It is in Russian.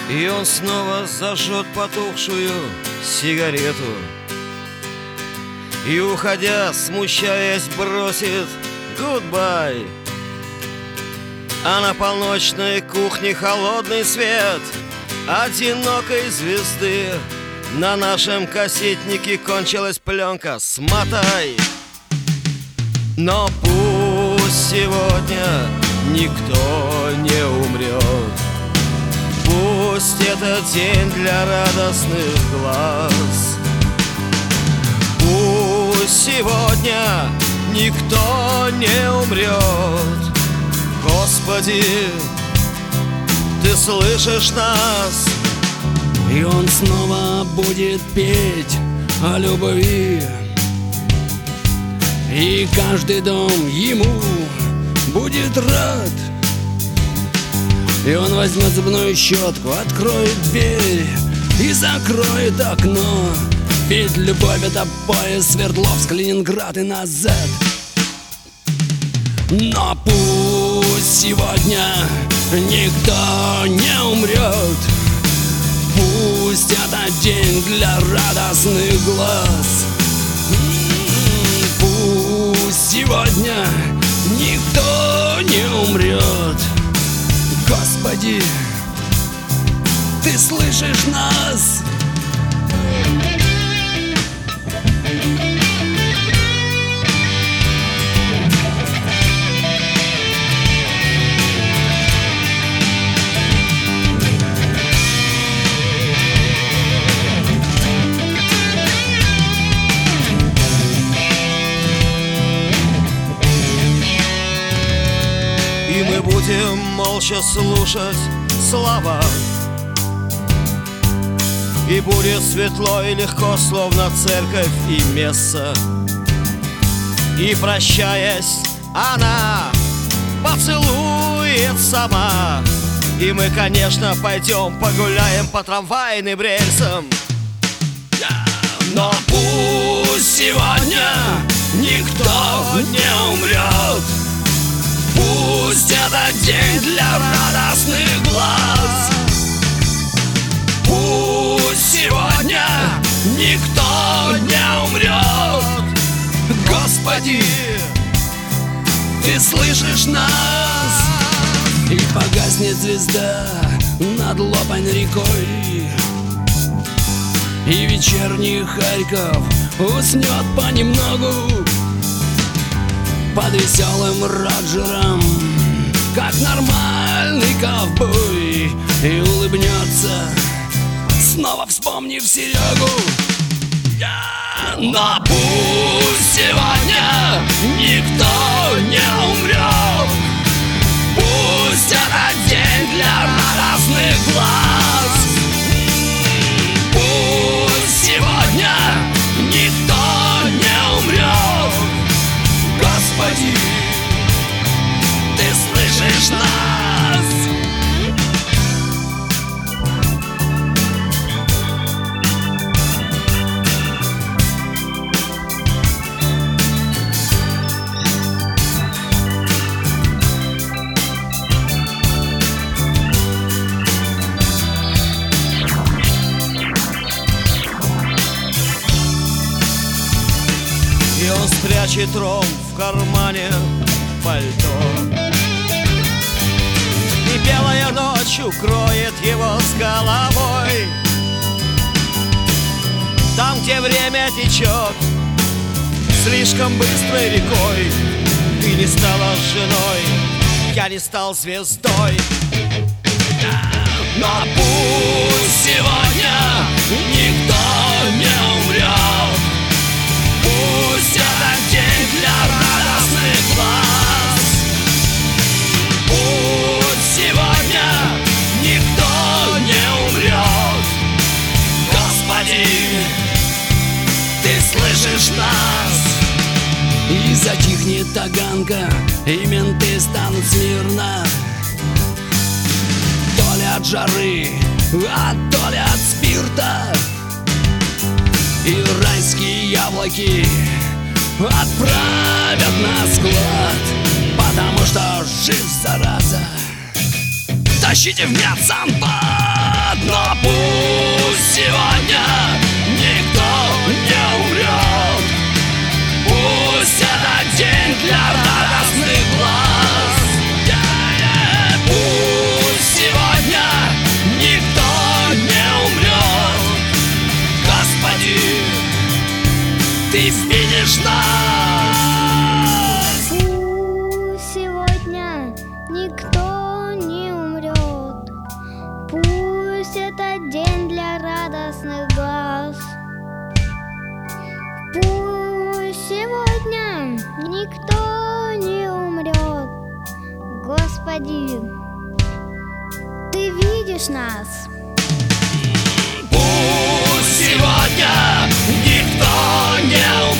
И он снова зажжет потухшую сигарету и, уходя, смущаясь, бросит гудбай. А на полночной кухне холодный свет одинокой звезды. На нашем кассетнике кончилась пленка, смотай. Но пусть сегодня никто не умрет, пусть это день для радостных глаз. Пусть сегодня никто не умрет. Господи, Ты слышишь нас? И он снова будет петь о любви, и каждый дом ему будет рад. И он возьмет зубную щетку, откроет дверь и закроет окно. Ведь любовь — это поезд Свердловск, Ленинград и назад. Но пусть сегодня никто не умрет, пусть это день для радостных глаз. Пусть сегодня никто не умрет. Господи, Ты слышишь нас? И мы будем молча слушать слова, и будет светло и легко, словно церковь и месса. И, прощаясь, она поцелует сама. И мы, конечно, пойдем погуляем по трамвайным рельсам. Но пусть сегодня никто не умрет, пусть это день для радостных глаз. Пусть сегодня никто не умрет. Господи, Ты слышишь нас? И погаснет звезда над Лопань рекой, и вечерний Харьков уснет понемногу под веселым Роджером, как нормальный ковбой, и улыбнется, снова вспомнив Серегу. Но пусть сегодня никто не умрет, пусть это день для радостных глаз. Пусть сегодня никто не умрет. Господи, Ты слышишь нас? И он спрячет ром в кармане пальто, и белая ночь укроет его с головой. Там, где время течет слишком быстрой рекой. Ты не стала женой, я не стал звездой. Но пусть сегодня никто не умрет, пусть это день для радостных глаз. Пусть сегодня никто не умрет. Господи, Ты слышишь нас? И затихнет Таганка, и менты станут смирно, то ли от жары, а то ли от спирта. И райские яблоки отправят на склад, потому что жив, зараза. Тащите в медсанбат! одно: пусть сегодня никто не умрет. Пусть этот день для радостных глаз. Пусть сегодня никто не умрет. Господи, Ты видишь нас. Пусть сегодня никто не умрет. Пусть этот день для радостных глаз. Пусть сегодня никто не умрет. Господи, Ты видишь нас. Пусть сегодня никто не умрет.